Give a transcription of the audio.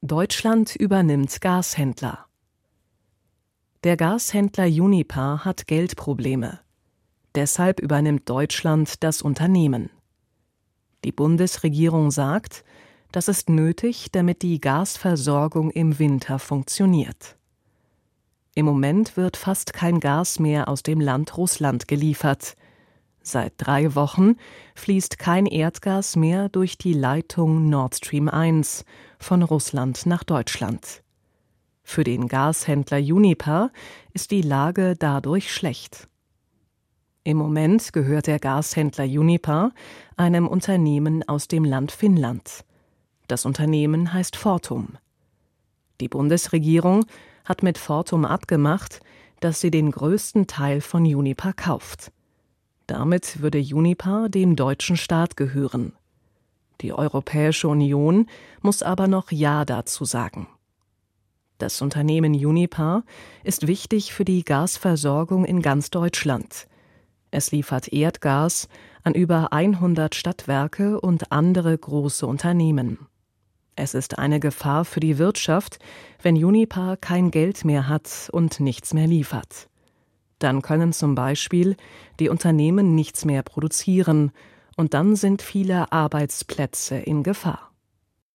Deutschland übernimmt Gashändler. Der Gashändler Uniper hat Geldprobleme. Deshalb übernimmt Deutschland das Unternehmen. Die Bundesregierung sagt, das ist nötig, damit die Gasversorgung im Winter funktioniert. Im Moment wird fast kein Gas mehr aus dem Land Russland geliefert. Seit 3 Wochen fließt kein Erdgas mehr durch die Leitung Nord Stream 1 von Russland nach Deutschland. Für den Gashändler Uniper ist die Lage dadurch schlecht. Im Moment gehört der Gashändler Uniper einem Unternehmen aus dem Land Finnland. Das Unternehmen heißt Fortum. Die Bundesregierung hat mit Fortum abgemacht, dass sie den größten Teil von Uniper kauft. Damit würde Uniper dem deutschen Staat gehören. Die Europäische Union muss aber noch Ja dazu sagen. Das Unternehmen Uniper ist wichtig für die Gasversorgung in ganz Deutschland. Es liefert Erdgas an über 100 Stadtwerke und andere große Unternehmen. Es ist eine Gefahr für die Wirtschaft, wenn Uniper kein Geld mehr hat und nichts mehr liefert. Dann können zum Beispiel die Unternehmen nichts mehr produzieren und dann sind viele Arbeitsplätze in Gefahr.